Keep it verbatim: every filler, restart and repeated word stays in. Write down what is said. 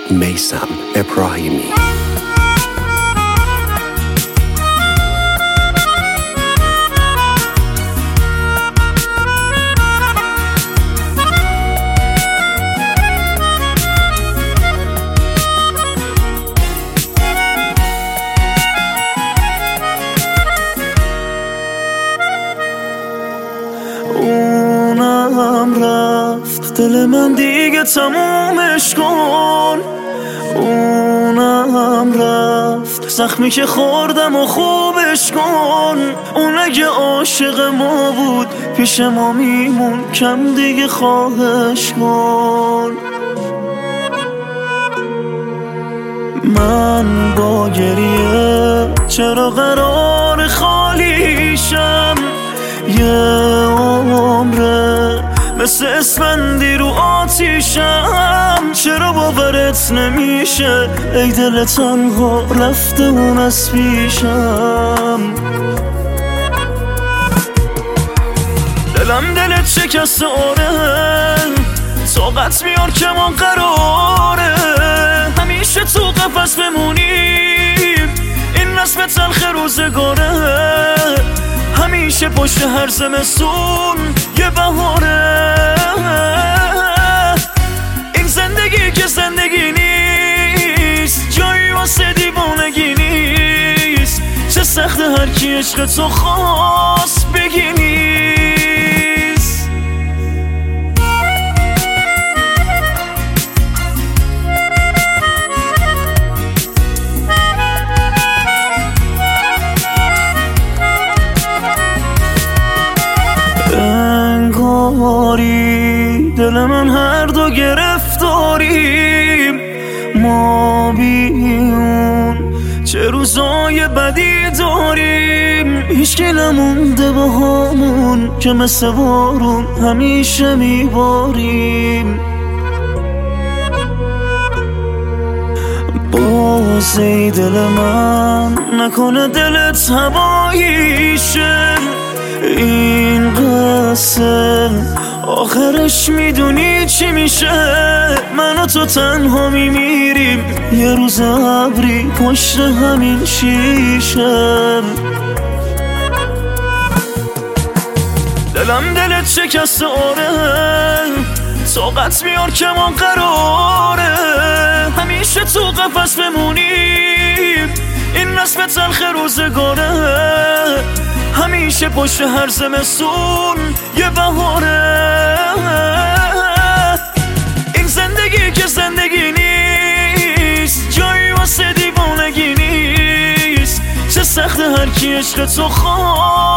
میثم ابراهیمی. اونم رفت، دل من دیگه تمومش کن. اونم رفت، زخمی که خوردم و خوبش کن. اون اگه عاشق ما بود پیش ما میمون، کم دیگه خواهش کن. من با گریه چرا قرار خالیشم؟ یه عمره مثل اسفندی رو آتیشم. چرا باورت نمیشه ای دل تنها رفته اون از پیشم؟ دلم دلت شکسته آره، طاقت میار که ما قراره همیشه تو قفس بمونیم. این رسم تلخ روزگاره، همیشه پشت هر زمستون یه بهاره. این زندگی که زندگی نیست، جایی واسه دیوانگی نیست. چه سخت هر کی عشق تو خواست بگی نیست. انگاری دل من هر دو گرفتاریم، ما بیون چه روزای بدی داریم. هیچکی نمونده با همون که مثل بارون همیشه میباریم. باز ای دل من نکنه دلت هواییشه. این قصه آخرش میدونی چی میشه؟ من و تو تنها میمیریم، یه روز ابری پشت همین شیشه. دلم دلت شکسته آره، طاقت میار که ما قراره همیشه تو قفس بمونیم. این رسم تلخ روزگاره، همیشه پشت هر زمستون یه بهاره. این زندگی که زندگی نیست، جایی واسه دیوانگی نیست. چه سخت هر کی عشق تو خواه